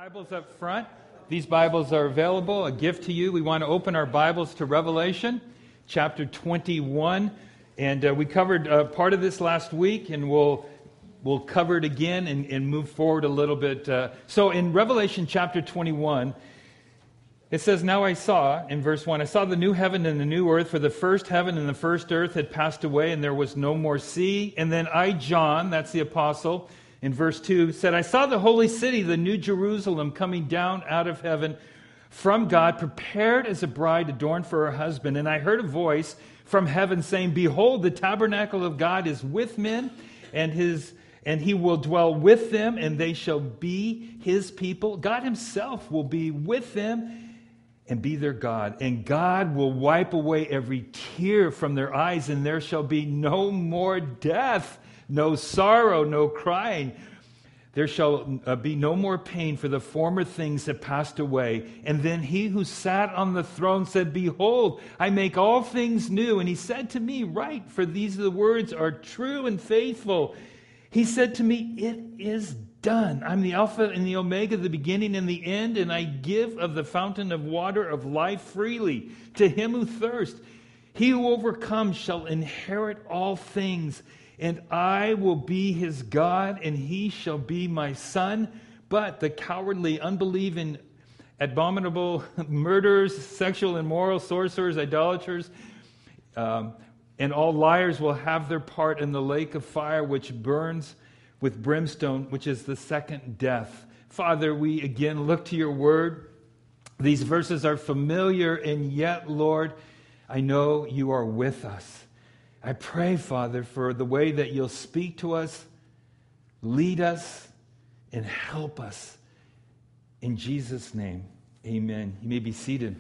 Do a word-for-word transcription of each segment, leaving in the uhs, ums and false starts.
Bibles up front. These Bibles are available, a gift to you. We want to open our Bibles to Revelation chapter twenty-one. And uh, we covered uh, part of this last week, and we'll we'll cover it again and, and move forward a little bit. Uh, so in Revelation chapter twenty-one, it says, "Now I saw," in verse one, "I saw the new heaven and the new earth, for the first heaven and the first earth had passed away, and there was no more sea. And then I, John," that's the apostle, in verse two, said, "I saw the holy city, the new Jerusalem, coming down out of heaven from God, prepared as a bride adorned for her husband. And I heard a voice from heaven saying, 'Behold, the tabernacle of God is with men, and his and he will dwell with them, and they shall be his people. God himself will be with them and be their God. And God will wipe away every tear from their eyes, and there shall be no more death, no sorrow, no crying. There shall uh, be no more pain, for the former things have passed away.' And then he who sat on the throne said, 'Behold, I make all things new.' And he said to me, 'Write, for these the words are true and faithful.' He said to me, 'It is done. I'm the Alpha and the Omega, the beginning and the end, and I give of the fountain of water of life freely to him who thirsts. He who overcomes shall inherit all things, and I will be his God, and he shall be my son. But the cowardly, unbelieving, abominable, murderers, sexual immoral, sorcerers, idolaters, um, and all liars will have their part in the lake of fire, which burns with brimstone, which is the second death.'" Father, we again look to your word. These verses are familiar, and yet, Lord, I know you are with us. I pray, Father, for the way that you'll speak to us, lead us, and help us. In Jesus' name, amen. You may be seated.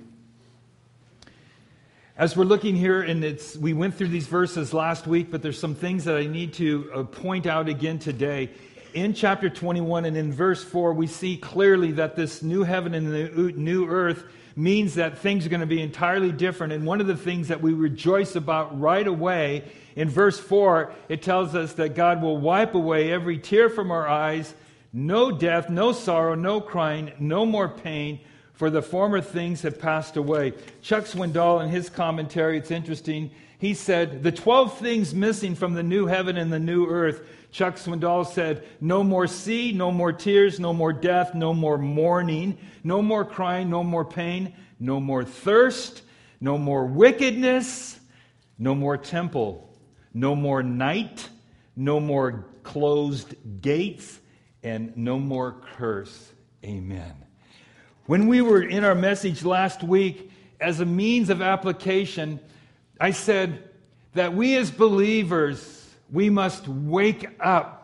As we're looking here, and it's we went through these verses last week, but there's some things that I need to uh, point out again today. In chapter twenty-one and in verse four, we see clearly that this new heaven and the new earth means that things are going to be entirely different. And one of the things that we rejoice about right away, in verse four, it tells us that God will wipe away every tear from our eyes, no death, no sorrow, no crying, no more pain, for the former things have passed away. Chuck Swindoll, in his commentary, it's interesting, he said, the twelve things missing from the new heaven and the new earth, Chuck Swindoll said, no more sea, no more tears, no more death, no more mourning, no more crying, no more pain, no more thirst, no more wickedness, no more temple, no more night, no more closed gates, and no more curse. Amen. When we were in our message last week, as a means of application, I said that we as believers, we must wake up.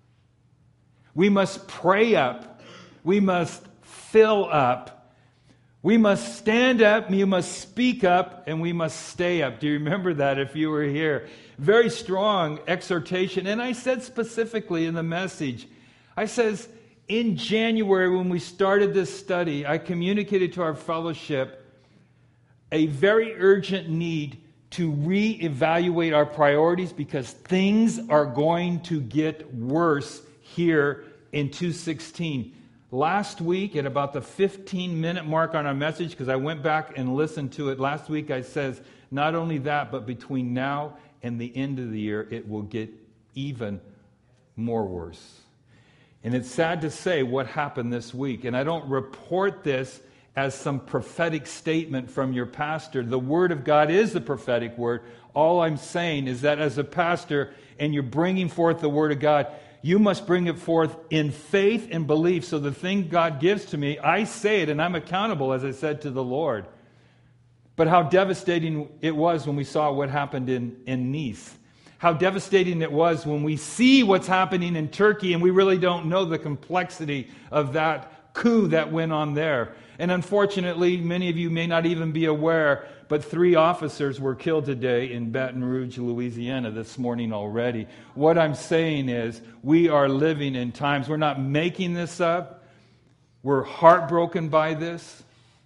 We must pray up. We must fill up. We must stand up, you must speak up, and we must stay up. Do you remember that if you were here? Very strong exhortation. And I said specifically in the message, I says, in January, when we started this study, I communicated to our fellowship a very urgent need to reevaluate our priorities because things are going to get worse here in two sixteen. Last week, at about the fifteen-minute mark on our message, because I went back and listened to it, last week I says, not only that, but between now and the end of the year, it will get even more worse. And it's sad to say what happened this week. And I don't report this as some prophetic statement from your pastor. The Word of God is the prophetic word. All I'm saying is that as a pastor, and you're bringing forth the Word of God, you must bring it forth in faith and belief. So the thing God gives to me, I say it, and I'm accountable, as I said, to the Lord. But how devastating it was when we saw what happened in, in Nice. How devastating it was when we see what's happening in Turkey and we really don't know the complexity of that coup that went on there. And unfortunately, many of you may not even be aware, but three officers were killed today in Baton Rouge, Louisiana this morning already. What I'm saying is we are living in times, we're not making this up. We're heartbroken by this.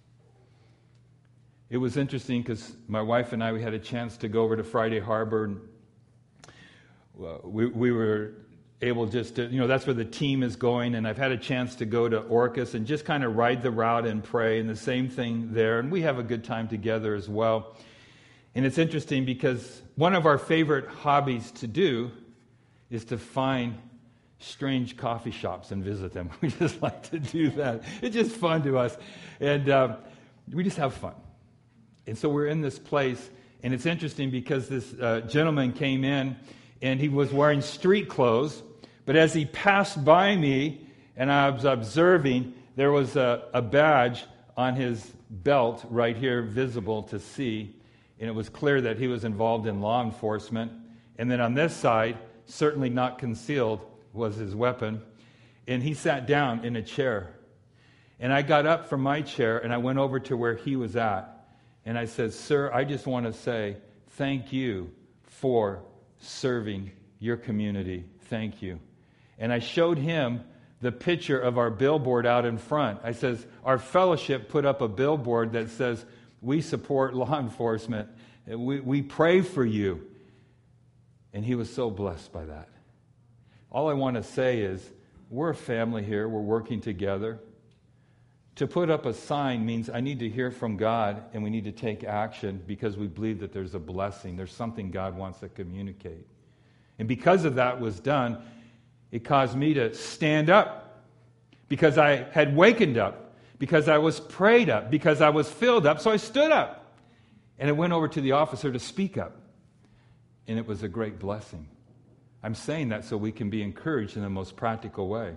It was interesting because my wife and I, we had a chance to go over to Friday Harbor. And, uh, we, we were able just to, you know, that's where the team is going, and I've had a chance to go to Orcas and just kind of ride the route and pray, and the same thing there, and we have a good time together as well. And it's interesting because one of our favorite hobbies to do is to find strange coffee shops and visit them. We just like to do that. It's just fun to us, and uh, we just have fun. And so we're in this place, and it's interesting because this uh, gentleman came in, and he was wearing street clothes. But as he passed by me, and I was observing, there was a, a badge on his belt right here visible to see, and it was clear that he was involved in law enforcement. And then on this side, certainly not concealed, was his weapon. And he sat down in a chair. And I got up from my chair, and I went over to where he was at. And I said, "Sir, I just want to say thank you for serving your community. Thank you." And I showed him the picture of our billboard out in front. I says, our fellowship put up a billboard that says, "We support law enforcement. We, we pray for you." And he was so blessed by that. All I want to say is, we're a family here. We're working together. To put up a sign means I need to hear from God, and we need to take action because we believe that there's a blessing. There's something God wants to communicate. And because of that was done, it caused me to stand up because I had wakened up, because I was prayed up, because I was filled up. So I stood up, and I went over to the officer to speak up. And it was a great blessing. I'm saying that so we can be encouraged in the most practical way.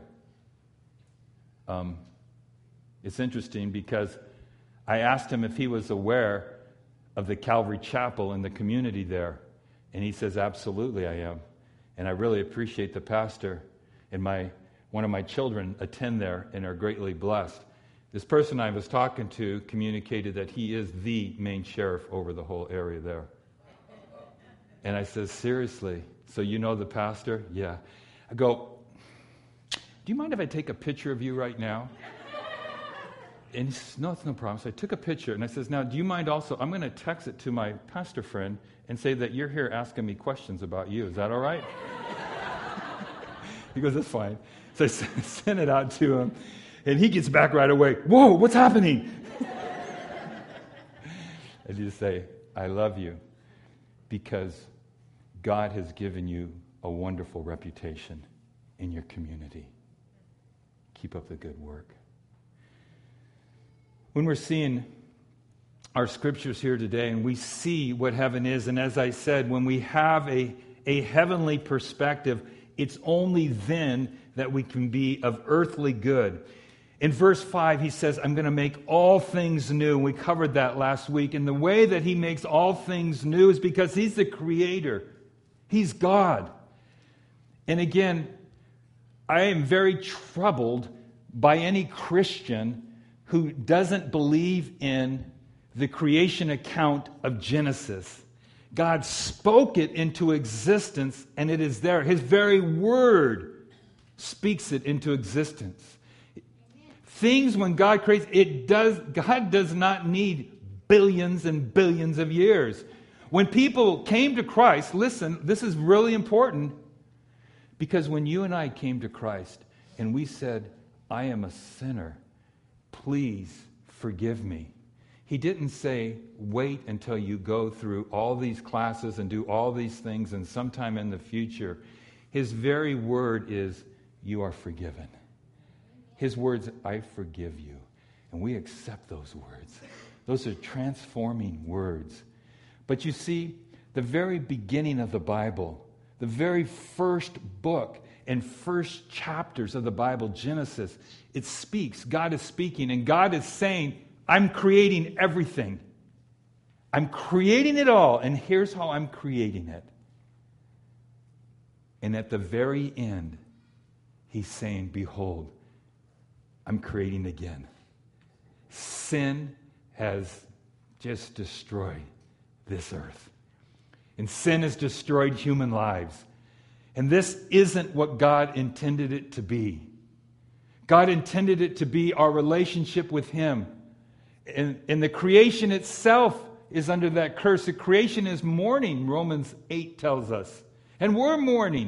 Um, it's interesting because I asked him if he was aware of the Calvary Chapel and the community there. And he says, "Absolutely, I am. And I really appreciate the pastor, and my one of my children attend there and are greatly blessed." This person I was talking to communicated that he is the main sheriff over the whole area there. And I said, "Seriously? So you know the pastor?" "Yeah." I go, "Do you mind if I take a picture of you right now?" And he says, "No, it's no problem." So I took a picture, and I says, "Now, do you mind also, I'm going to text it to my pastor friend and say that you're here asking me questions about you. Is that all right?" He goes, "That's fine." So I sent it out to him, and he gets back right away. "Whoa, what's happening?" I just say, "I love you because God has given you a wonderful reputation in your community. Keep up the good work." When we're seeing our scriptures here today and we see what heaven is, and as I said, when we have a, a heavenly perspective, it's only then that we can be of earthly good. In verse five, he says, "I'm going to make all things new." We covered that last week. And the way that he makes all things new is because he's the creator. He's God. And again, I am very troubled by any Christian who doesn't believe in the creation account of Genesis. God spoke it into existence, and it is there. His very word speaks it into existence. Things, when God creates, it does. God does not need billions and billions of years. When people came to Christ, listen, this is really important, because when you and I came to Christ and we said, "I am a sinner, please forgive me," He didn't say, "Wait until you go through all these classes and do all these things and sometime in the future." His very word is, "You are forgiven." His words, "I forgive you." And we accept those words. Those are transforming words. But you see, the very beginning of the Bible, the very first book and first chapters of the Bible, Genesis, it speaks. God is speaking, and God is saying, "I'm creating everything. I'm creating it all, and here's how I'm creating it." And at the very end, he's saying, "Behold, I'm creating again." Sin has just destroyed this earth. And sin has destroyed human lives. And this isn't what God intended it to be. God intended it to be our relationship with Him. And, and the creation itself is under that curse. The creation is mourning, Romans eight tells us. And we're mourning.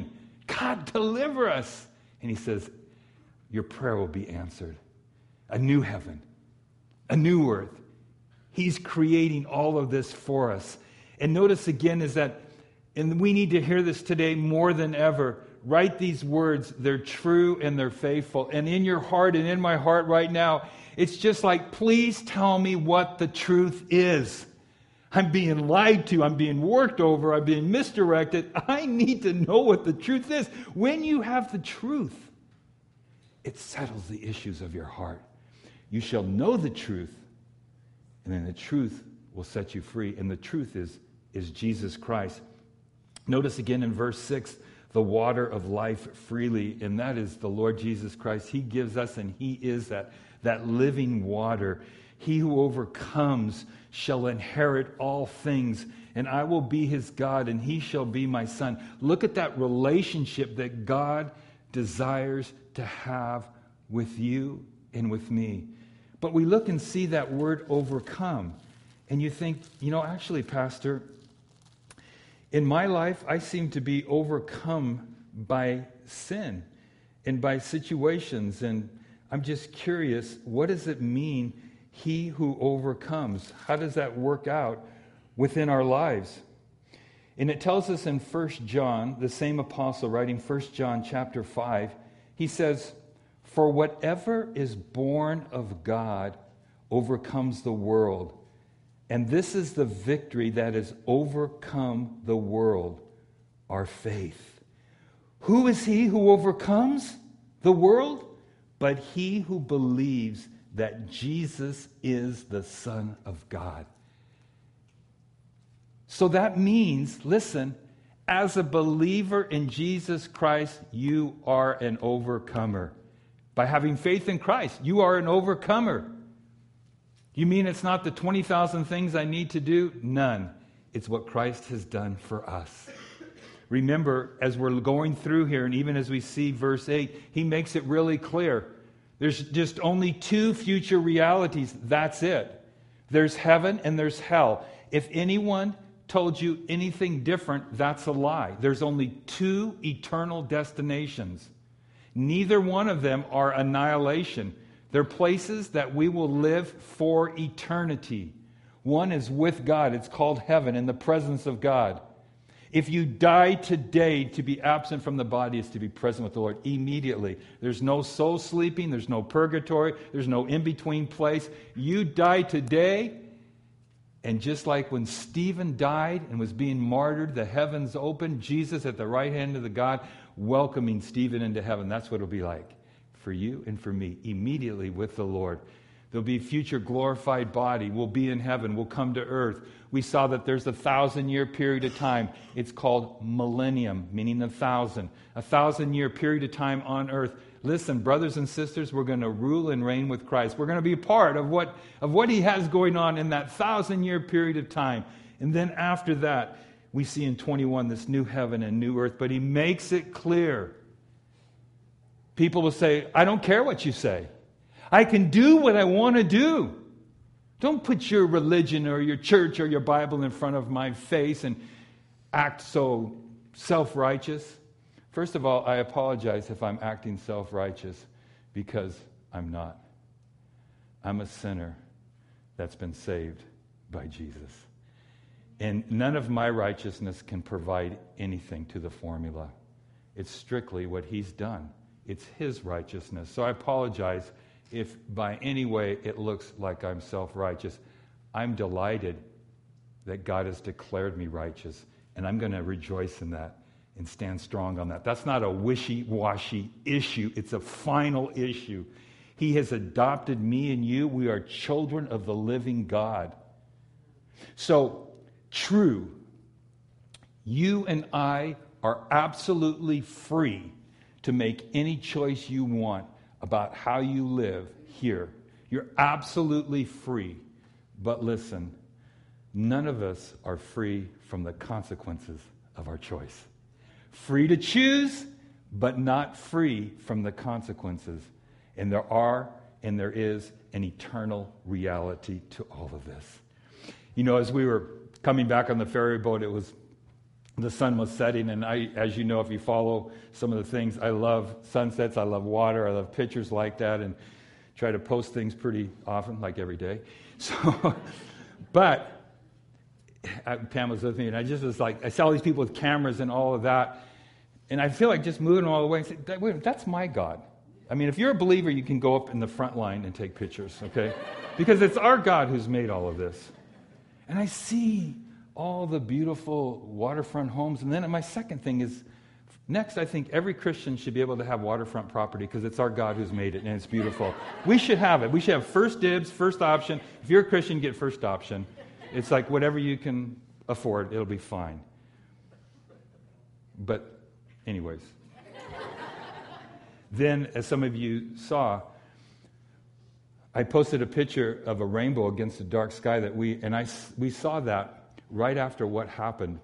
God, deliver us. And he says, your prayer will be answered. A new heaven, a new earth. He's creating all of this for us. And notice again is that, and we need to hear this today more than ever, write these words. They're true and they're faithful. And in your heart and in my heart right now, it's just like, please tell me what the truth is. I'm being lied to. I'm being worked over. I'm being misdirected. I need to know what the truth is. When you have the truth, it settles the issues of your heart. You shall know the truth, and then the truth will set you free. And the truth is, is Jesus Christ. Notice again in verse six, the water of life freely, and that is the Lord Jesus Christ. He gives us, and He is that, that living water. He who overcomes shall inherit all things, and I will be his God, and he shall be my son. Look at that relationship that God desires to have with you and with me. But we look and see that word overcome, and you think, you know, actually, Pastor, in my life, I seem to be overcome by sin and by situations, and I'm just curious, what does it mean, he who overcomes? How does that work out within our lives? And it tells us in First John, the same apostle writing First John chapter five, he says, for whatever is born of God overcomes the world. And this is the victory that has overcome the world, our faith. Who is he who overcomes the world? But he who believes that Jesus is the Son of God. So that means, listen, as a believer in Jesus Christ, you are an overcomer. By having faith in Christ, you are an overcomer. You mean it's not the twenty thousand things I need to do? None. It's what Christ has done for us. Remember, as we're going through here, and even as we see verse eight, he makes it really clear. There's just only two future realities. That's it. There's heaven and there's hell. If anyone told you anything different, that's a lie. There's only two eternal destinations. Neither one of them are annihilation. They're places that we will live for eternity. One is with God. It's called heaven, in the presence of God. If you die today, to be absent from the body is to be present with the Lord immediately. There's no soul sleeping. There's no purgatory. There's no in-between place. You die today, and just like when Stephen died and was being martyred, the heavens opened, Jesus at the right hand of the God, welcoming Stephen into heaven. That's what it'll be like for you and for me, immediately with the Lord. There'll be a future glorified body. We'll be in heaven. We'll come to earth. We saw that there's a thousand-year period of time. It's called millennium, meaning a thousand. A thousand-year period of time on earth. Listen, brothers and sisters, we're going to rule and reign with Christ. We're going to be a part of what, of what he has going on in that thousand-year period of time. And then after that, we see in twenty-one this new heaven and new earth. But he makes it clear. People will say, I don't care what you say. I can do what I want to do. Don't put your religion or your church or your Bible in front of my face and act so self-righteous. First of all, I apologize if I'm acting self-righteous, because I'm not. I'm a sinner that's been saved by Jesus. And none of my righteousness can provide anything to the formula. It's strictly what he's done. It's his righteousness. So I apologize if by any way it looks like I'm self-righteous. I'm delighted that God has declared me righteous, and I'm going to rejoice in that and stand strong on that. That's not a wishy-washy issue. It's a final issue. He has adopted me and you. We are children of the living God. So, true, you and I are absolutely free to make any choice you want about how you live here. You're absolutely free. But listen, none of us are free from the consequences of our choice. Free to choose, but not free from the consequences. And there are, and there is, an eternal reality to all of this. You know, as we were coming back on the ferry boat, it was the sun was setting, and I, as you know, if you follow some of the things, I love sunsets, I love water, I love pictures like that, and try to post things pretty often, like every day. So, but Pam was with me, and I just was like, I saw all these people with cameras and all of that, and I feel like just moving them all the way and say, wait, that's my God. I mean, if you're a believer, you can go up in the front line and take pictures, okay? Because it's our God who's made all of this. And I see all the beautiful waterfront homes. And then my second thing is, next, I think every Christian should be able to have waterfront property because it's our God who's made it, and it's beautiful. We should have it. We should have first dibs, first option. If you're a Christian, get first option. It's like whatever you can afford, it'll be fine. But anyways. Then, as some of you saw, I posted a picture of a rainbow against a dark sky that we, and I, we saw that right after what happened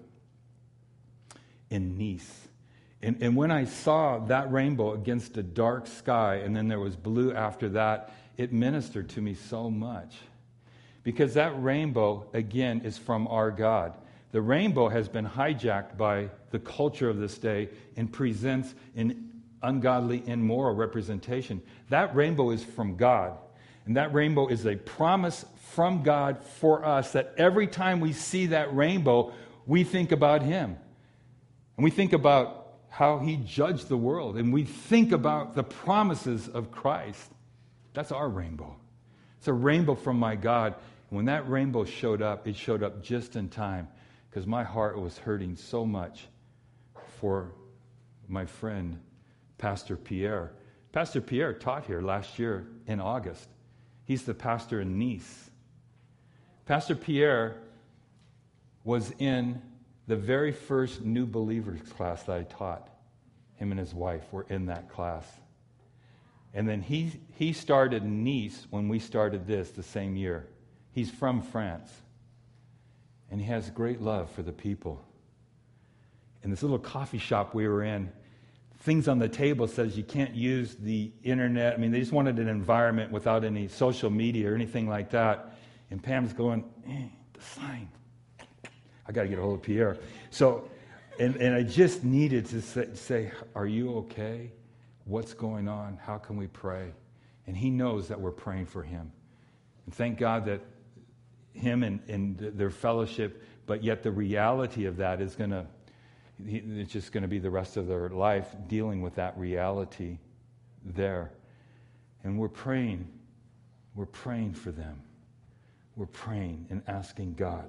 in Nice. And, and when I saw that rainbow against a dark sky, and then there was blue after that, it ministered to me so much. Because that rainbow, again, is from our God. The rainbow has been hijacked by the culture of this day and presents an ungodly, immoral representation. That rainbow is from God. And that rainbow is a promise from God for us that every time we see that rainbow, we think about Him. And we think about how He judged the world. And we think about the promises of Christ. That's our rainbow. It's a rainbow from my God. And when that rainbow showed up, it showed up just in time because my heart was hurting so much for my friend, Pastor Pierre. Pastor Pierre taught here last year in August. He's the pastor in Nice. Pastor Pierre was in the very first new believers class that I taught. Him and his wife were in that class. And then he, he started Nice when we started this the same year. He's from France. And he has great love for the people. In this little coffee shop we were in, things on the table says you can't use the internet. I mean, they just wanted an environment without any social media or anything like that. And Pam's going, eh, the sign. I got to get a hold of Pierre. So, and, and I just needed to say, say, are you okay? What's going on? How can we pray? And he knows that we're praying for him. And thank God that him and, and their fellowship, but yet the reality of that is going to, it's just going to be the rest of their life dealing with that reality there. And we're praying. We're praying for them. We're praying and asking God.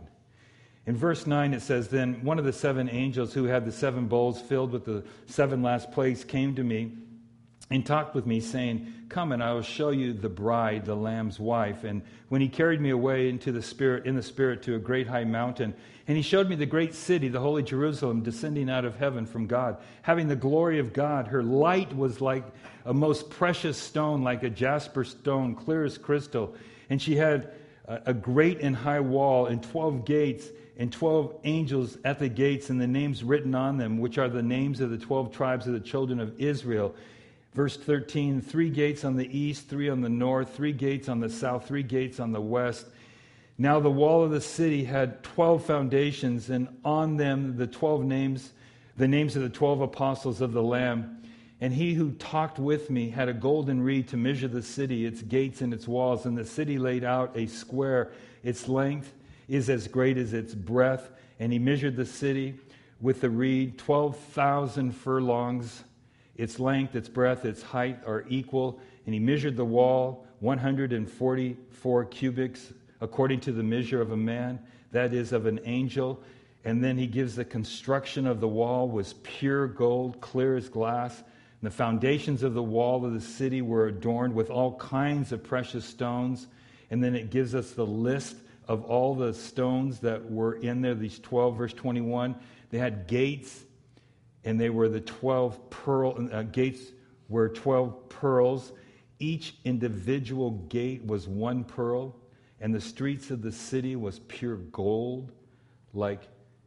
In verse nine it says, then one of the seven angels who had the seven bowls filled with the seven last plagues came to me and talked with me, saying, come and I will show you the bride, the Lamb's wife. And when he carried me away into the spirit, in the spirit to a great high mountain, and he showed me the great city, the holy Jerusalem, descending out of heaven from God, having the glory of God. Her light was like a most precious stone, like a jasper stone, clear as crystal. And she had a, a great and high wall and twelve gates, and twelve angels at the gates, and the names written on them, which are the names of the twelve tribes of the children of Israel. Verse thirteen, three gates on the east, three on the north, three gates on the south, three gates on the west. Now the wall of the city had twelve foundations, and on them the twelve names, the names of the twelve apostles of the Lamb. And he who talked with me had a golden reed to measure the city, its gates and its walls. And the city laid out a square. Its length is as great as its breadth. And he measured the city with the reed, twelve thousand furlongs. Its length, its breadth, its height are equal. And he measured the wall, one hundred forty-four cubits, according to the measure of a man, that is, of an angel. And then he gives the construction of the wall was pure gold, clear as glass. And the foundations of the wall of the city were adorned with all kinds of precious stones. And then it gives us the list of all the stones that were in there, these twelve, verse twenty-one. They had gates, and they were the twelve pearl, uh, gates were twelve pearls. Each individual gate was one pearl, and the streets of the city was pure gold, like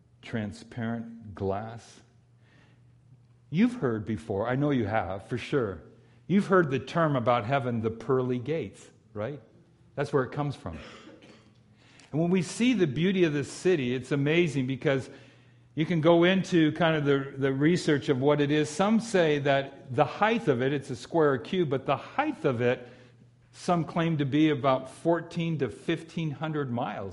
transparent glass. You've heard before, I know you have, for sure. You've heard the term about heaven, the pearly gates, right? That's where it comes from. And when we see the beauty of this city, it's amazing because, You can go into kind of the, the research of what it is. Some say that the height of it, it's a square or cube, but the height of it, some claim to be about fourteen to fifteen hundred miles.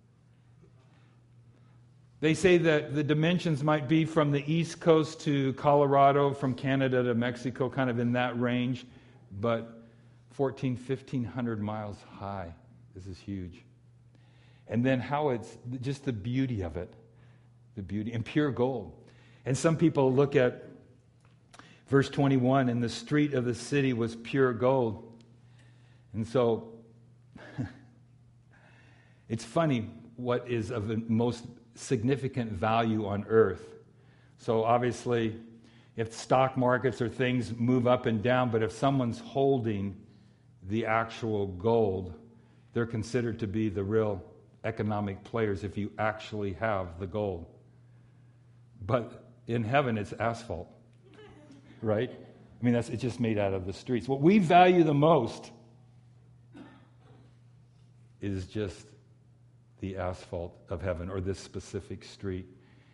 They say that the dimensions might be from the East Coast to Colorado, from Canada to Mexico, kind of in that range, but fourteen, fifteen hundred miles high. This is huge. And then how it's, just the beauty of it, the beauty, and pure gold. And some people look at verse twenty-one, and the street of the city was pure gold. And so, it's funny what is of the most significant value on earth. So obviously, if stock markets or things move up and down, but if someone's holding the actual gold, they're considered to be the real economic players if you actually have the gold. But in heaven, it's asphalt, right? I mean, that's it's just made out of the streets. What we value the most is just the asphalt of heaven, or this specific street.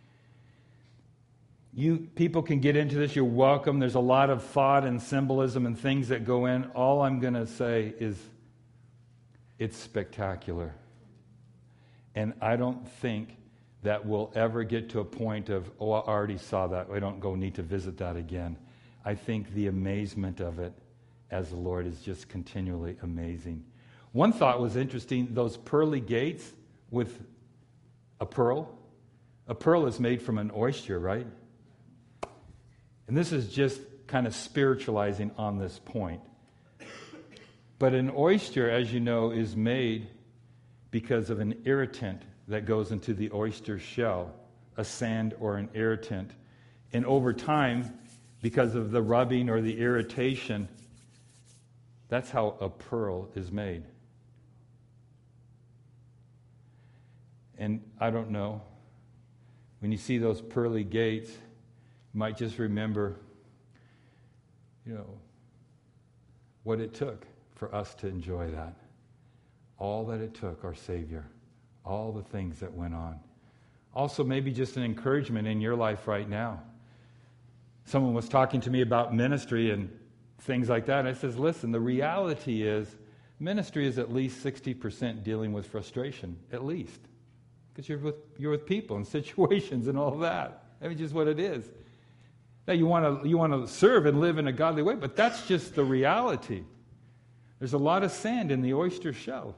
You people can get into this. You're welcome. There's a lot of thought and symbolism and things that go in. All I'm going to say is it's spectacular. And I don't think that we'll ever get to a point of, oh, I already saw that. I don't go need to visit that again. I think the amazement of it as the Lord is just continually amazing. One thought was interesting, those pearly gates with a pearl. A pearl is made from an oyster, right? And this is just kind of spiritualizing on this point. But an oyster, as you know, is made because of an irritant that goes into the oyster shell, a sand or an irritant. And over time, because of the rubbing or the irritation, that's how a pearl is made. And I don't know, when you see those pearly gates, you might just remember, you know, what it took for us to enjoy that. All that it took, our Savior. All the things that went on. Also, maybe just an encouragement in your life right now. Someone was talking to me about ministry and things like that. And I says, listen, the reality is ministry is at least sixty percent dealing with frustration, at least. Because you're with, you're with people and situations and all that. I mean, just what it is. Now, you want to you want to serve and live in a godly way, but that's just the reality. There's a lot of sand in the oyster shell.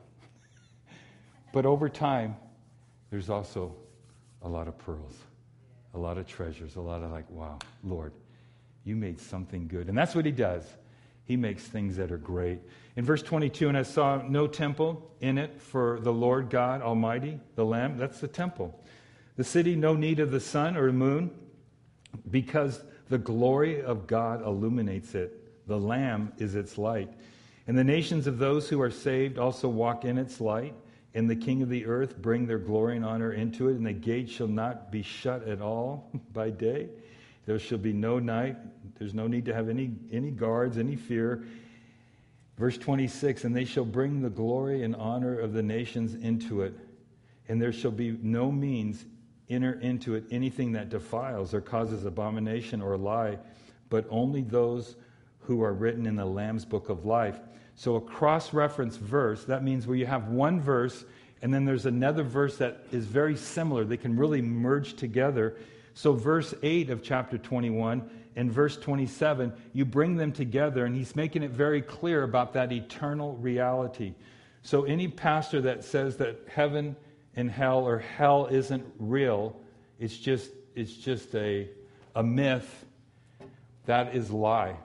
But over time, there's also a lot of pearls, a lot of treasures, a lot of like, wow, Lord, you made something good. And that's what he does. He makes things that are great. In verse twenty-two, and I saw no temple in it for the Lord God Almighty, the Lamb. That's the temple. The city, no need of the sun or moon, because the glory of God illuminates it. The Lamb is its light. And the nations of those who are saved also walk in its light. And the king of the earth bring their glory and honor into it, and the gate shall not be shut at all by day. There shall be no night. There's no need to have any, any guards, any fear. Verse twenty-six, and they shall bring the glory and honor of the nations into it, and there shall be no means enter into it anything that defiles or causes abomination or lie, but only those who are written in the Lamb's book of life. So a cross-reference verse, that means where you have one verse and then there's another verse that is very similar. They can really merge together. So verse eight of chapter twenty-one and verse twenty-seven, you bring them together, and he's making it very clear about that eternal reality. So any pastor that says that heaven and hell or hell isn't real, it's just it's just a, a myth, that is lie.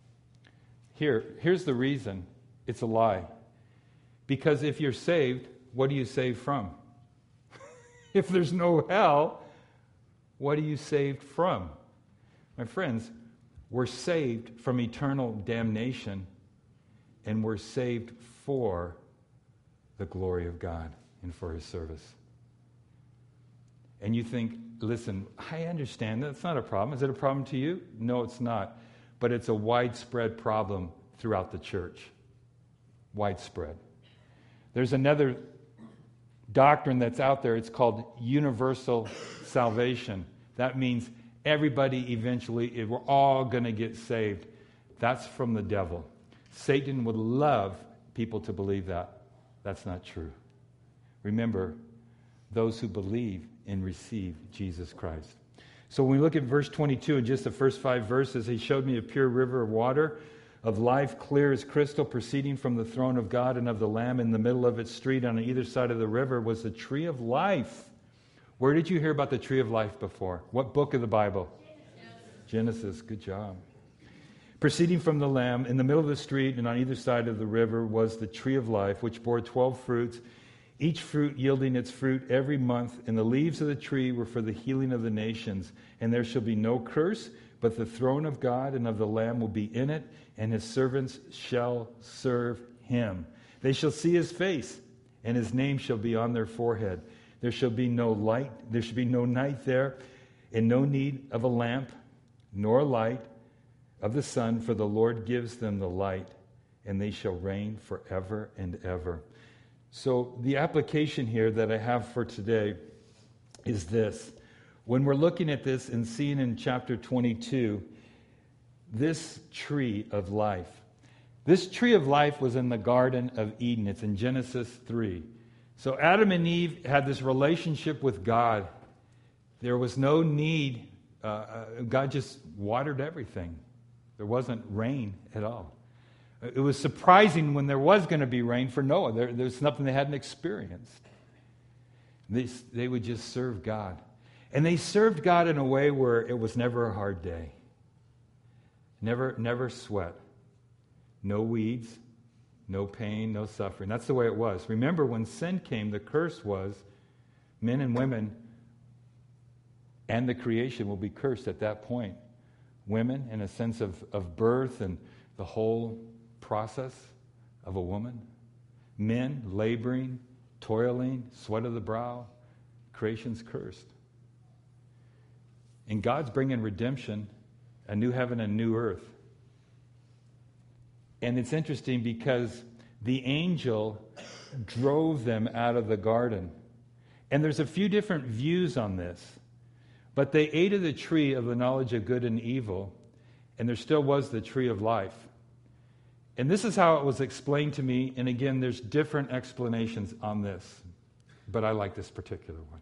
Here, here's the reason. It's a lie. Because if you're saved, what are you saved from? If there's no hell, what are you saved from? My friends, we're saved from eternal damnation, and we're saved for the glory of God and for his service. And you think, listen, I understand that's not a problem. Is it a problem to you? No, it's not. But it's a widespread problem throughout the church. Widespread. There's another doctrine that's out there. It's called universal salvation. that means everybody eventually, we're all going to get saved. That's from the devil. Satan would love people to believe that. That's not true. Remember, those who believe and receive Jesus Christ. So when we look at verse twenty-two, in just the first five verses, he showed me a pure river of water, of life, clear as crystal, proceeding from the throne of God and of the Lamb. In the middle of its street on either side of the river was the tree of life. Where did you hear about the tree of life before? What book of the Bible? Genesis. Genesis. Good job. Proceeding from the Lamb, in the middle of the street and on either side of the river was the tree of life, which bore twelve fruits, each fruit yielding its fruit every month. And the leaves of the tree were for the healing of the nations. And there shall be no curse, but the throne of God and of the Lamb will be in it, and his servants shall serve him. They shall see his face, and his name shall be on their forehead. There shall be no light, there shall be no night there, and no need of a lamp, nor light of the sun, for the Lord gives them the light, and they shall reign forever and ever. So the application here that I have for today is this. When we're looking at this and seeing in chapter twenty-two, this tree of life. This tree of life was in the Garden of Eden. It's in Genesis three. So Adam and Eve had this relationship with God. There was no need. Uh, uh, God just watered everything. There wasn't rain at all. It was surprising when there was going to be rain for Noah. There, there was nothing they hadn't experienced. They, they would just serve God. And they served God in a way where it was never a hard day. Never, never sweat. No weeds, no pain, no suffering. That's the way it was. Remember, when sin came, the curse was men and women and the creation will be cursed at that point. Women, in a sense of, of birth and the whole process of a woman. Men, laboring, toiling, sweat of the brow. Creation's cursed. And God's bringing redemption, a new heaven and new earth. And it's interesting because the angel drove them out of the garden. And there's a few different views on this. But they ate of the tree of the knowledge of good and evil, and there still was the tree of life. And this is how it was explained to me. And again, there's different explanations on this. But I like this particular one.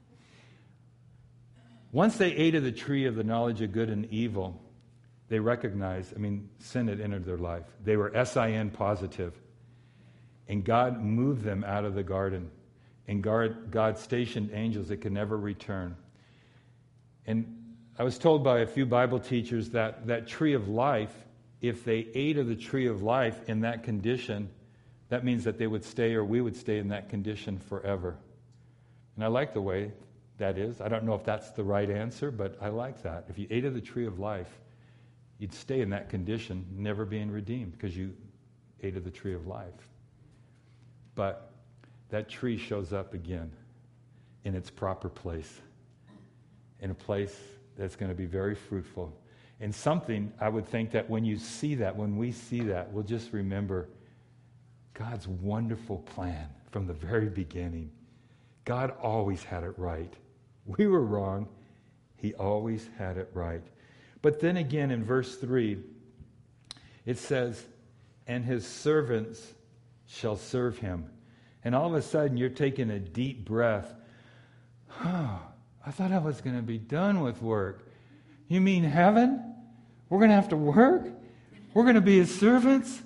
Once they ate of the tree of the knowledge of good and evil, they recognized, I mean, sin had entered their life. They were S I N positive. And God moved them out of the garden. And God, God stationed angels that could never return. And I was told by a few Bible teachers that that tree of life, if they ate of the tree of life in that condition, that means that they would stay, or we would stay in that condition forever. And I like the way that is. I don't know if that's the right answer, but I like that. If you ate of the tree of life, you'd stay in that condition, never being redeemed, because you ate of the tree of life. But that tree shows up again in its proper place, in a place that's going to be very fruitful. And something, I would think that when you see that, when we see that, we'll just remember God's wonderful plan from the very beginning. God always had it right. We were wrong. He always had it right. But then again in verse three, it says, and his servants shall serve him. And all of a sudden you're taking a deep breath. Oh, I thought I was going to be done with work. You mean heaven? We're going to have to work? We're going to be his servants?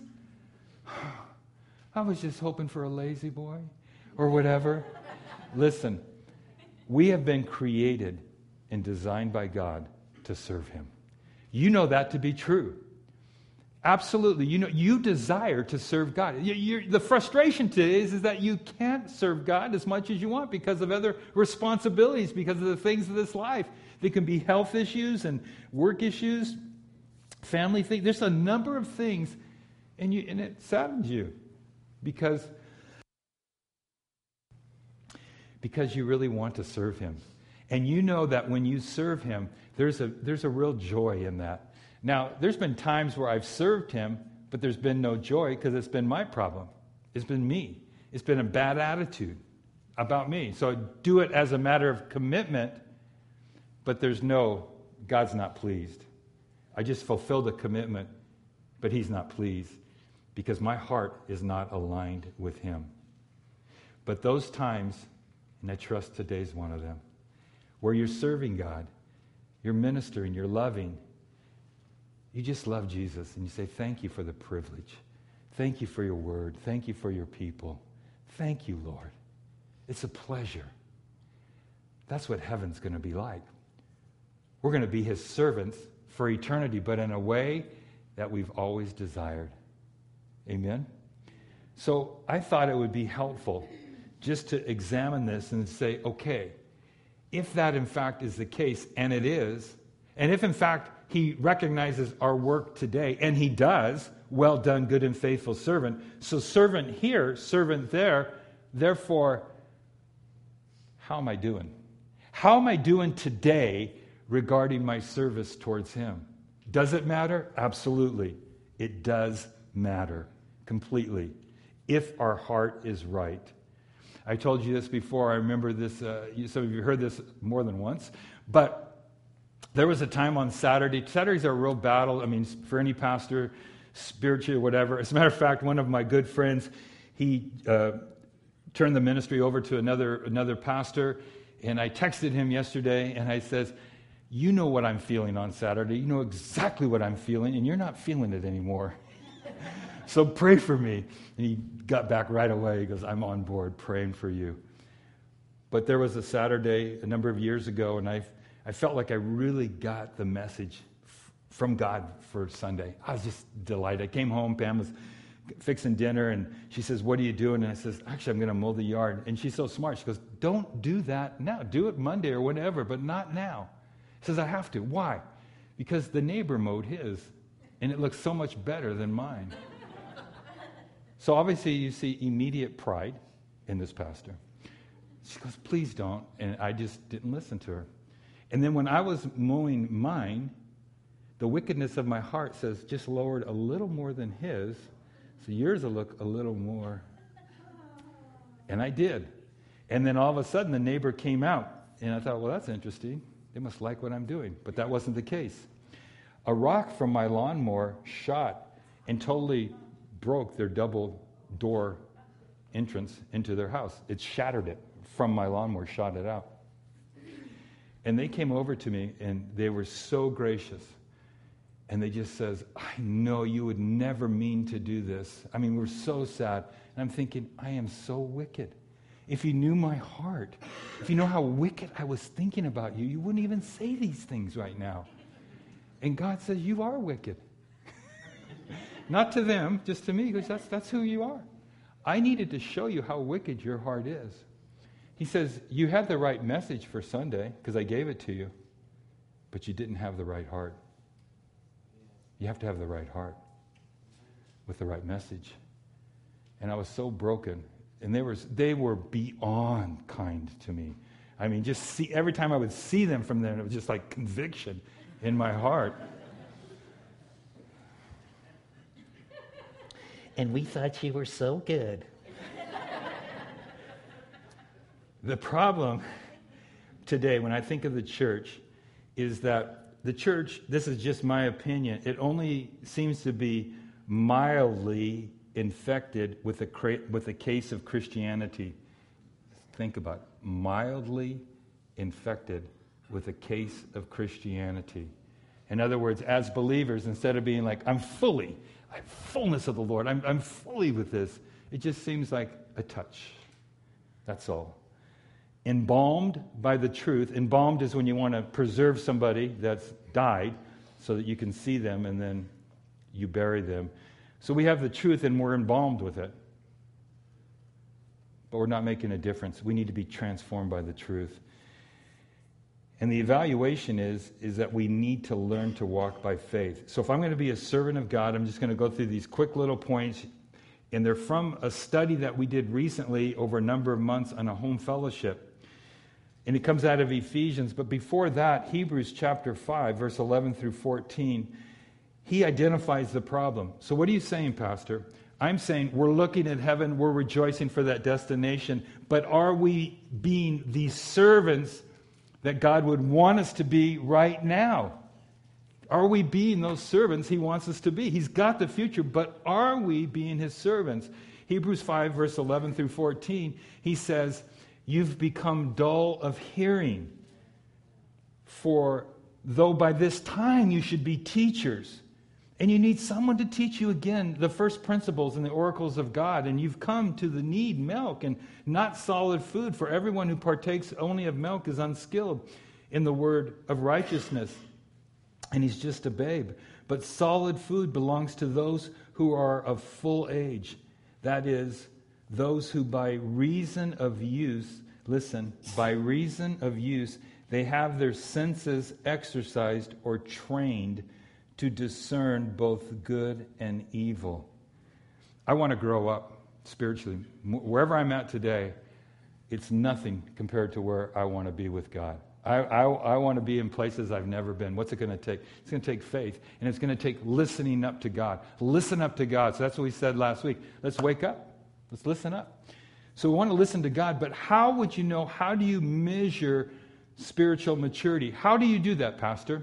I was just hoping for a lazy boy or whatever. Listen, we have been created and designed by God to serve him. You know that to be true. Absolutely. You know, you desire to serve God. You, you're, the frustration today is, is that you can't serve God as much as you want because of other responsibilities, because of the things of this life. There can be health issues and work issues, family things. There's a number of things, and you and it saddens you because, because you really want to serve him. And you know that when you serve him, there's a there's a real joy in that. Now, there's been times where I've served him, but there's been no joy because it's been my problem. It's been me. It's been a bad attitude about me. So I do it as a matter of commitment, but there's no, God's not pleased. I just fulfilled a commitment, but he's not pleased because my heart is not aligned with him. But those times, and I trust today's one of them, where you're serving God, you're ministering, you're loving, you just love Jesus and you say, thank you for the privilege. Thank you for your word. Thank you for your people. Thank you, Lord. It's a pleasure. That's what heaven's going to be like. We're going to be his servants for eternity, but in a way that we've always desired. Amen? So I thought it would be helpful just to examine this and say, okay, if that in fact is the case, and it is, and if in fact he recognizes our work today, and he does, well done, good and faithful servant. So servant here, servant there, therefore, how am I doing? How am I doing today regarding my service towards him? Does it matter? Absolutely. It does matter completely if our heart is right. I told you this before. I remember this. Uh, you, some of you heard this more than once. But there was a time on Saturday. Saturdays are a real battle. I mean, for any pastor, spiritually or whatever. As a matter of fact, one of my good friends, he uh, turned the ministry over to another another pastor. And I texted him yesterday, and I says, you know what I'm feeling on Saturday. You know exactly what I'm feeling, and you're not feeling it anymore. So pray for me. And he got back right away. He goes, I'm on board praying for you. But there was a Saturday a number of years ago, and I I felt like I really got the message f- from God for Sunday. I was just delighted. I came home, Pam was fixing dinner, and she says, what are you doing? And I says, actually, I'm going to mow the yard. And she's so smart. She goes, don't do that now. Do it Monday or whatever, but not now. She says, I have to. Why? Because the neighbor mowed his, and it looks so much better than mine. So obviously you see immediate pride in this pastor. She goes, please don't. And I just didn't listen to her. And then when I was mowing mine, the wickedness of my heart says, just lowered a little more than his, so yours will look a little more. And I did. And then all of a sudden the neighbor came out. And I thought, well, that's interesting. They must like what I'm doing. But that wasn't the case. A rock from my lawnmower shot and totally broke their double door entrance into their house. It shattered it from my lawnmower, shot it out. And they came over to me, and they were so gracious. And they just says, I know you would never mean to do this. I mean, we're so sad. And I'm thinking, I am so wicked. If you knew my heart, if you know how wicked I was thinking about you, you wouldn't even say these things right now. And God says, you are wicked. Not to them, just to me, because that's, that's who you are. I needed to show you how wicked your heart is. He says, you had the right message for Sunday, because I gave it to you, but you didn't have the right heart. You have to have the right heart with the right message. And I was so broken. And they were, they were beyond kind to me. I mean, just see, every time I would see them from there, it was just like conviction in my heart. And we thought you were so good. The problem today, when I think of the church, is that the church, this is just my opinion, it only seems to be mildly infected with a, cra- with a case of Christianity. Think about it. Mildly infected with a case of Christianity. In other words, as believers, instead of being like, I'm fully, I have fullness of the Lord, I'm, I'm fully with this, it just seems like a touch. That's all. Embalmed by the truth. Embalmed is when you want to preserve somebody that's died so that you can see them and then you bury them. So we have the truth and we're embalmed with it. But we're not making a difference. We need to be transformed by the truth. And the evaluation is, is that we need to learn to walk by faith. So if I'm going to be a servant of God, I'm just going to go through these quick little points. And they're from a study that we did recently over a number of months on a home fellowship. And it comes out of Ephesians. But before that, Hebrews chapter five, verse eleven through fourteen, he identifies the problem. So what are you saying, Pastor? I'm saying we're looking at heaven, we're rejoicing for that destination, but are we being these servants that God would want us to be right now. Are we being those servants He wants us to be? He's got the future, but are we being His servants? Hebrews five, verse eleven through fourteen, he says, you've become dull of hearing. For though by this time you should be teachers, and you need someone to teach you again the first principles and the oracles of God, and you've come to the need milk and not solid food, for everyone who partakes only of milk is unskilled in the word of righteousness, and he's just a babe. But solid food belongs to those who are of full age, that is, those who by reason of use, listen, by reason of use, they have their senses exercised or trained to discern both good and evil. I want to grow up spiritually. Wherever I'm at today, it's nothing compared to where I want to be with God. I, I, I want to be in places I've never been. What's it going to take? It's going to take faith, and it's going to take listening up to God. Listen up to God. So that's what we said last week. Let's wake up. Let's listen up. So we want to listen to God, but how would you know, how do you measure spiritual maturity? How do you do that, Pastor?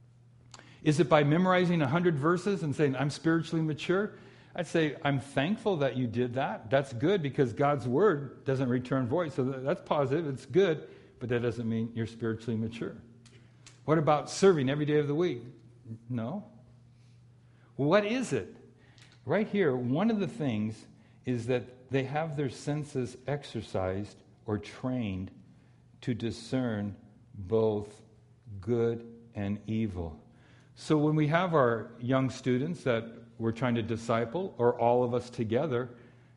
Is it by memorizing one hundred verses and saying, I'm spiritually mature? I'd say, I'm thankful that you did that. That's good because God's word doesn't return void. So that's positive. It's good, but that doesn't mean you're spiritually mature. What about serving every day of the week? No. What is it? Right here, one of the things is that they have their senses exercised or trained to discern both good and evil. So when we have our young students that we're trying to disciple, or all of us together,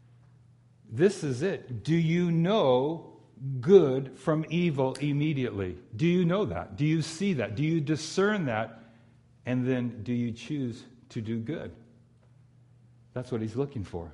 this is it. Do you know good from evil immediately? Do you know that? Do you see that? Do you discern that? And then do you choose to do good? That's what he's looking for.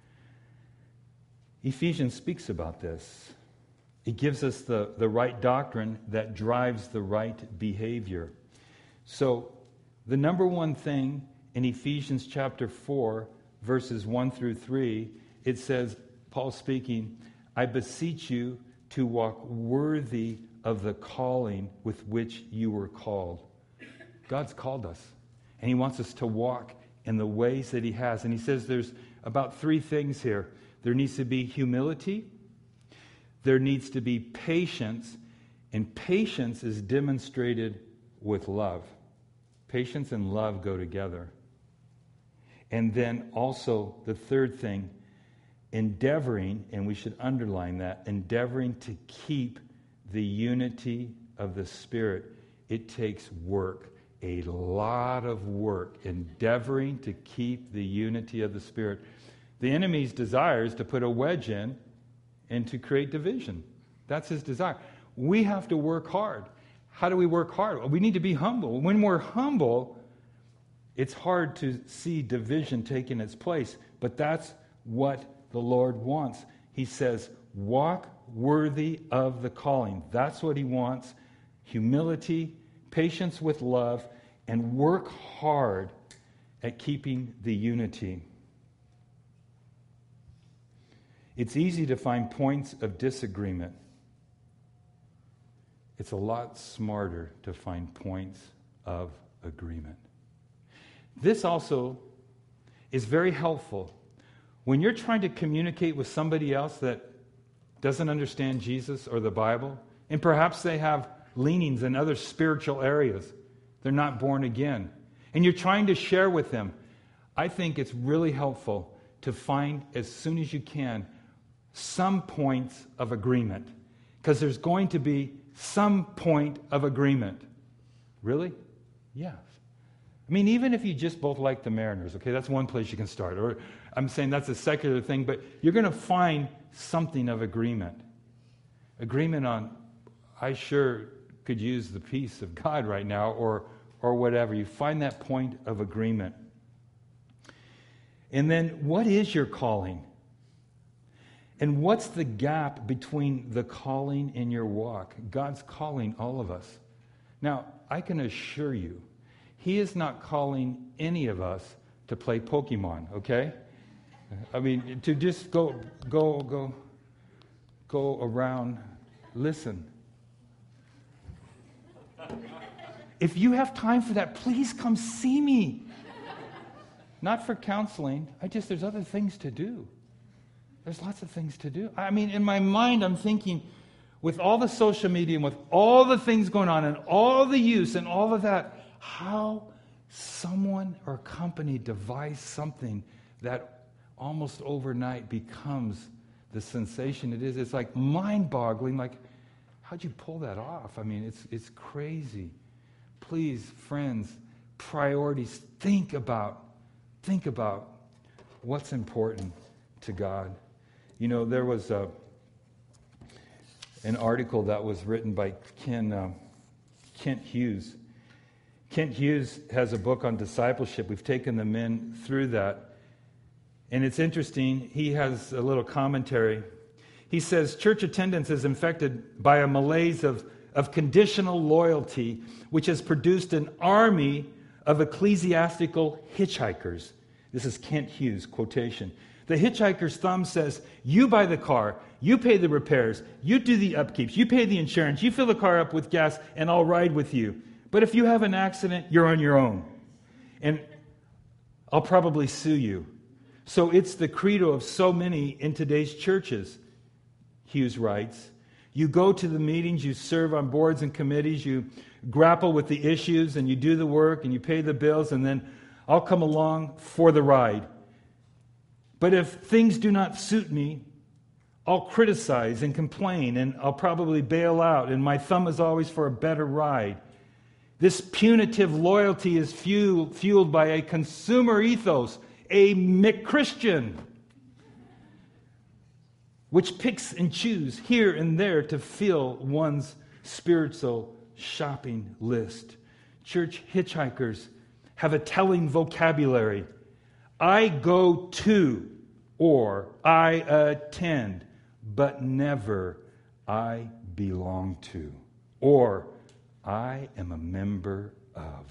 Ephesians speaks about this. It gives us the, the right doctrine that drives the right behavior. So, the number one thing in Ephesians chapter four, verses one through three, it says, Paul speaking, I beseech you to walk worthy of the calling with which you were called. God's called us, and he wants us to walk in the ways that he has. And he says there's about three things here. There needs to be humility, there needs to be patience, and patience is demonstrated with love. Patience and love go together. And then also the third thing, endeavoring, and we should underline that, endeavoring to keep the unity of the Spirit. It takes work, a lot of work, endeavoring to keep the unity of the Spirit. The enemy's desire is to put a wedge in and to create division. That's his desire. We have to work hard. How do we work hard? We need to be humble. When we're humble, it's hard to see division taking its place, but that's what the Lord wants. He says, walk worthy of the calling. That's what he wants. Humility, patience with love, and work hard at keeping the unity. It's easy to find points of disagreement. It's a lot smarter to find points of agreement. This also is very helpful when you're trying to communicate with somebody else that doesn't understand Jesus or the Bible, and perhaps they have leanings in other spiritual areas. They're not born again. And you're trying to share with them. I think it's really helpful to find, as soon as you can, some points of agreement. Because there's going to be some point of agreement. Really? Yes. I mean, even if you just both like the Mariners, okay, that's one place you can start. Or I'm saying that's a secular thing, but you're going to find something of agreement. Agreement on, I sure could use the peace of God right now, or or whatever. You find that point of agreement. And then, what is your calling? And what's the gap between the calling and your walk? God's calling all of us. Now, I can assure you, he is not calling any of us to play Pokemon, okay? I mean, to just go, go, go, go around. Listen, If you have time for that, please come see me. Not for counseling. I just, there's other things to do. There's lots of things to do. I mean, in my mind, I'm thinking, with all the social media and with all the things going on and all the use and all of that, how someone or company devised something that almost overnight becomes the sensation it is. It's like mind-boggling. Like, how'd you pull that off? I mean, it's it's crazy. Please, friends, priorities. Think about, think about what's important to God. You know, there was a, an article that was written by Ken, uh, Kent Hughes. Kent Hughes has a book on discipleship. We've taken the men through that. And it's interesting. He has a little commentary. He says, church attendance is infected by a malaise of, of conditional loyalty, which has produced an army of ecclesiastical hitchhikers. This is Kent Hughes' quotation. The hitchhiker's thumb says, you buy the car, you pay the repairs, you do the upkeeps, you pay the insurance, you fill the car up with gas, and I'll ride with you. But if you have an accident, you're on your own. And I'll probably sue you. So it's the credo of so many in today's churches, Hughes writes. You go to the meetings, you serve on boards and committees, you grapple with the issues, and you do the work, and you pay the bills, and then I'll come along for the ride. But if things do not suit me, I'll criticize and complain, and I'll probably bail out, and my thumb is always for a better ride. This punitive loyalty is fuel, fueled by a consumer ethos, a McChristian, which picks and chooses here and there to fill one's spiritual shopping list. Church hitchhikers have a telling vocabulary. I go to, or I attend, but never I belong to, or I am a member of.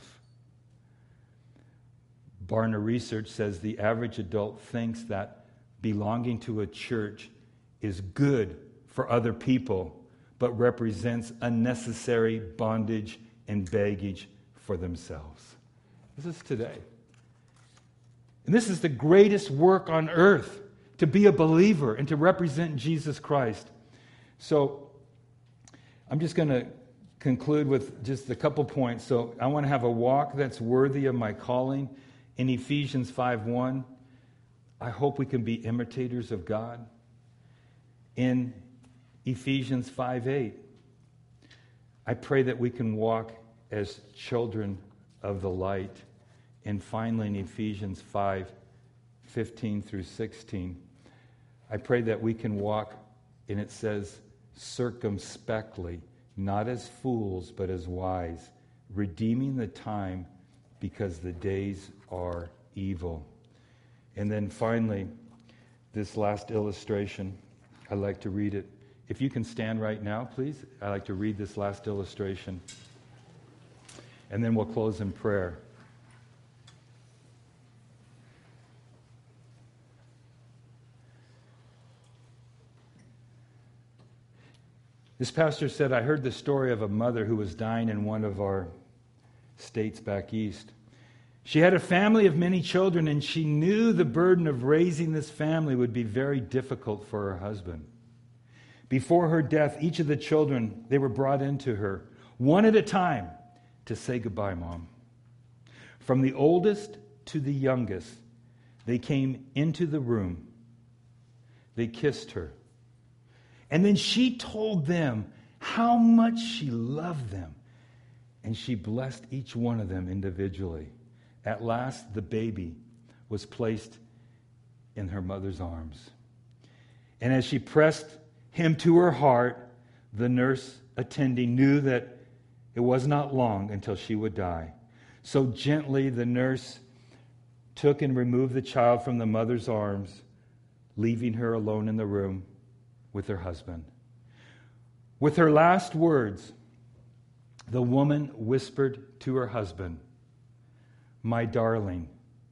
Barna Research says the average adult thinks that belonging to a church is good for other people, but represents unnecessary bondage and baggage for themselves. This is today. And this is the greatest work on earth, to be a believer and to represent Jesus Christ. So I'm just going to conclude with just a couple points. So I want to have a walk that's worthy of my calling. In Ephesians five one, I hope we can be imitators of God. In Ephesians five eight, I pray that we can walk as children of the light. And finally, in Ephesians five fifteen through sixteen, I pray that we can walk, and it says, circumspectly, not as fools, but as wise, redeeming the time because the days are evil. And then finally, this last illustration, I'd like to read it. If you can stand right now, please. I'd like to read this last illustration. And then we'll close in prayer. This pastor said, I heard the story of a mother who was dying in one of our states back east. She had a family of many children, and she knew the burden of raising this family would be very difficult for her husband. Before her death, each of the children, they were brought into her, one at a time, to say goodbye, Mom. From the oldest to the youngest, they came into the room. They kissed her. And then she told them how much she loved them. And she blessed each one of them individually. At last, the baby was placed in her mother's arms. And as she pressed him to her heart, the nurse attending knew that it was not long until she would die. So gently, the nurse took and removed the child from the mother's arms, leaving her alone in the room with her husband. With her last words, the woman whispered to her husband, my darling,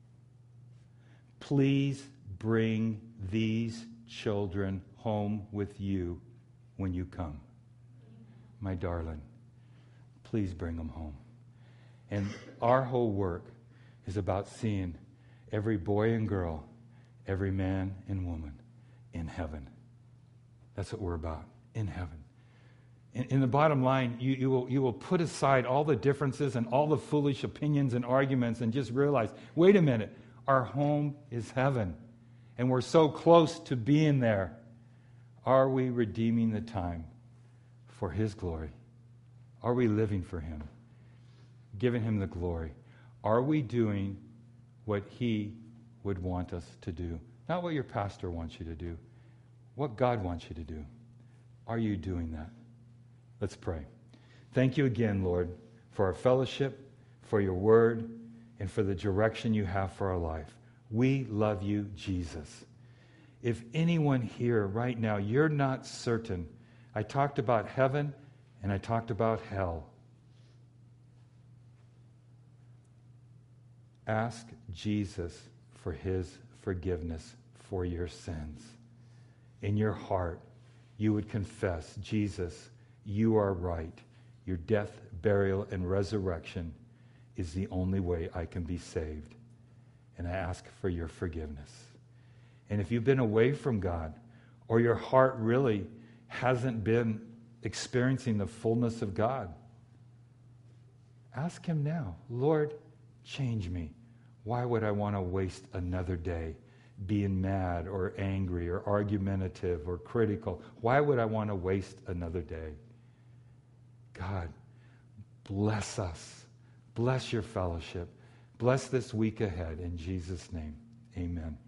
please bring these children home with you when you come. My darling, please bring them home. And our whole work is about seeing every boy and girl, every man and woman in heaven. That's what we're about, in heaven. In, in the bottom line, you, you, will, you will put aside all the differences and all the foolish opinions and arguments and just realize, wait a minute, our home is heaven. And we're so close to being there. Are we redeeming the time for His glory? Are we living for Him? Giving Him the glory? Are we doing what He would want us to do? Not what your pastor wants you to do. What God wants you to do. Are you doing that? Let's pray. Thank you again, Lord, for our fellowship, for your word, and for the direction you have for our life. We love you, Jesus. If anyone here right now, you're not certain, I talked about heaven and I talked about hell. Ask Jesus for His forgiveness for your sins. In your heart, you would confess, Jesus, you are right. Your death, burial, and resurrection is the only way I can be saved. And I ask for your forgiveness. And if you've been away from God, or your heart really hasn't been experiencing the fullness of God, ask Him now, Lord, change me. Why would I want to waste another day being mad or angry or argumentative or critical? Why would I want to waste another day? God, bless us. Bless your fellowship. Bless this week ahead. In Jesus' name, amen.